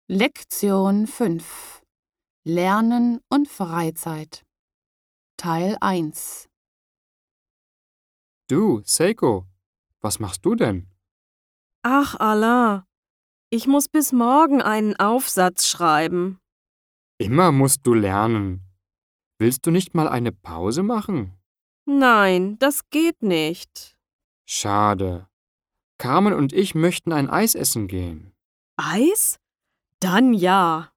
Lektion 5 Lernen und Freizeit Teil 1 Du, Seiko, was machst du denn? Ach, Alain, ich muss bis morgen einen Aufsatz schreiben. Immer musst du lernen. Willst du nicht mal eine Pause machen? Nein, das geht nicht. Schade. Carmen und ich möchten ein Eis essen gehen. Eis? Dann ja.